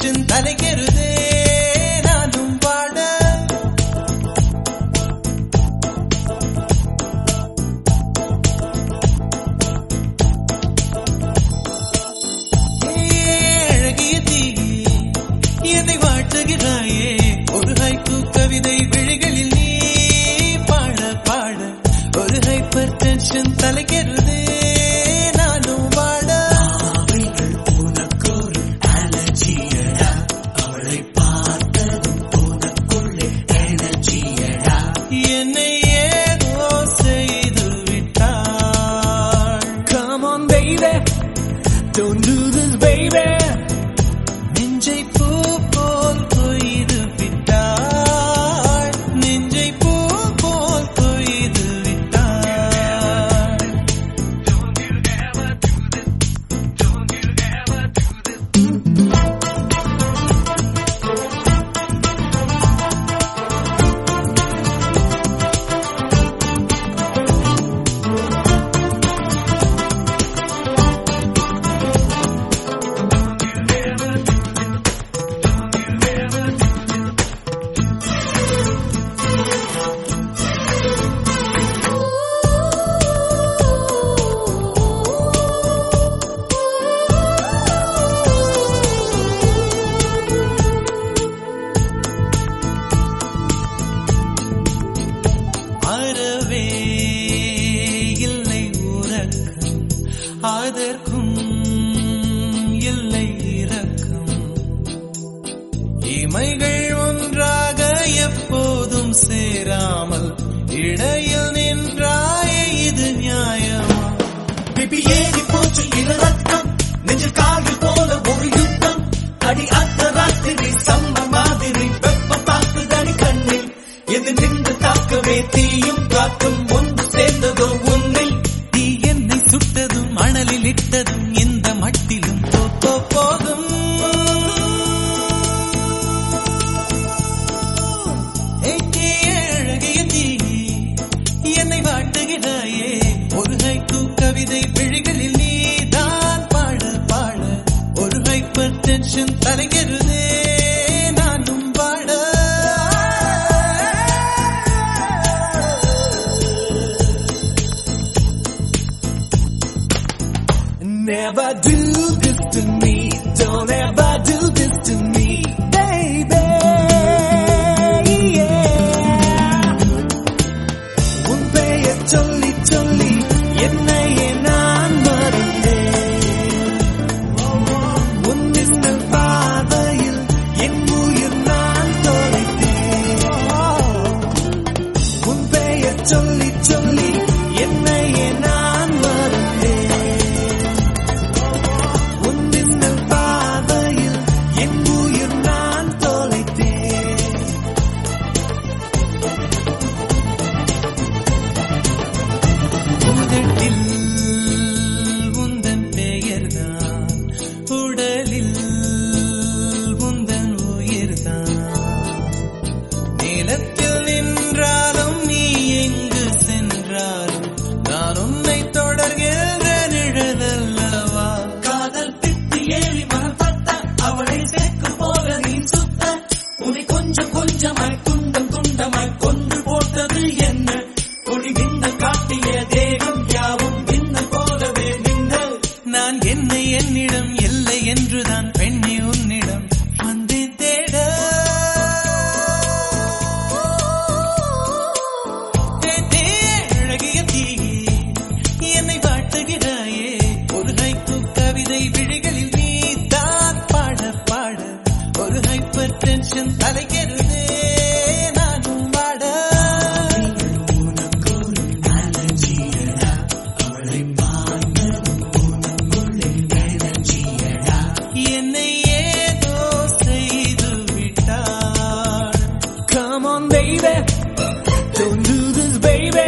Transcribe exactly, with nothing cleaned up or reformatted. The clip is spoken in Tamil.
டென்ஷன் தலைக்கிறதே நானும் பாட அழகிய தீ என்னை வாட்டுகிறாயே ஒரு ஹைக்கூ கவிதை விழிகளில் நீ பாட பாட ஒரு ஹைப்பர் டென்ஷன் தலைக்கிறதே நானும் பாட உனக்கொரு அலர்ஜியடா அவளை பார்த்ததும் உனக்குள்ளே எனர்ஜியடா என்னை ஏதோ செய்து விட்டாள். Come on baby, don't do this baby. நெஞ்சை பூ போல் கொய்து விட்டாள், நெஞ்சை பூ போல் கொய்து விட்டாள். Don't you ever do this, don't you ever do this. அறவே இல்லை உறக்கம் அதற்கும் இல்லை இரக்கம் இமைகள் ஒன்றாக எப்போதும் சேராமல் இடையில் நின்றாயே இது நியாயமா? பிபி ஏறி போச்சு இளரத்தம் நெஞ்சில் காகில் போல ஒரு யுத்தம் அடி அத்த ராத்திரி சம்ம மாதிரி வெப்பம் தாக்குதடி கண்ணில் எது நின்று தாக்கவே தீயும் காற்றும் ஒன்று சேர்ந்ததோ உன்னில் தீ என்னை சுட்டதும் மணலில் இட்டதும் இந்த மட்டிலும் போப்போ போதும். ஏக்கே அழகிய தீ என்னை வாட்டுகிறாயே ஒரு ஹைக்கூ கவிதை விழிகளில் நீதான் பாட பாட ஒரு ஹைப்பர் டென்ஷன் தலைகிறதே நானும் பாட. Never do this to me, don't ever do this to me, baby. Yeah. உன் பெயர் சொல்லி சொல்லி என்னையே நான் மறந்தேன். உன் மின்னல் பார்வையில் என் உயிர் நான் தொலைத்தேன். உன் பெயர் சொல்லி சொல்லி என்னையே நான் மறந்தேன். உன் மின்னல் பார்வையில் என் உயிர் நான் தொலைத்தேன். உதட்டில் உந்தன் பெயர்தான் உடலில் உந்தன் உயிர்தான் நீளத்தில் நின்றாலும் நீ எங்கு சென்றாலும் நான் உன்னை தொடர்கின்ற நிழலல்லவா? காதல் பித்து ஏறி மனப்பட்ட அவளை சேர்க்கு போல நீ சுத்த உன்னை கொஞ்சம் கொஞ்சமாய் துண்டம் துண்டமாய் கொன்று போட்டது என்ன கொடி மின்னல் காட்டிய தேகம் யாவும் மின்னல் போலவே மின்னல். நான் என்னை என்னிடம் இல்லை என்றுதான் பெண்ணி உன்னிடம் வந்து தேட. தேடே அழகிய தீ என்னை வாட்டுகிறாயே ஒரு ஹைக்கூ கவிதை விழிகளில் நீதான் பாட பாட ஒரு ஹைப்பர் டென்ஷன் தலைக்கிறதே நானும் பாட. உனக்கொரு அலர்ஜியடா அவளை பார்த்ததும் உனக்குள்ளே எனர்ஜியடா என்னை ஏதோ செய்து விட்டாள். Come on baby, don't do this baby.